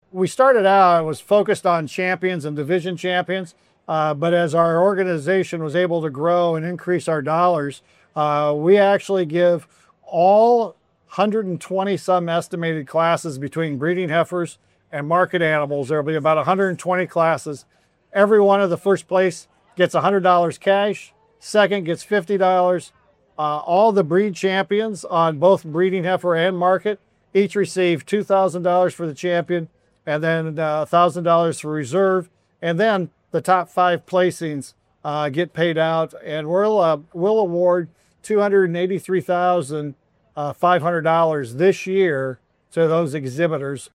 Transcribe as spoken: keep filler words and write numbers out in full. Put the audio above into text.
we started out, it was focused on champions and division champions. Uh, but as our organization was able to grow and increase our dollars, uh, we actually give all one hundred twenty some estimated classes between breeding heifers and market animals. There'll be about one hundred twenty classes. Every one of the first place gets one hundred dollars cash. Second gets fifty dollars. Uh, all the breed champions on both breeding heifer and market each receive two thousand dollars for the champion, and then uh, one thousand dollars for reserve. And then the top five placings uh, get paid out, and we'll, uh, we'll award two hundred eighty-three thousand five hundred dollars this year to those exhibitors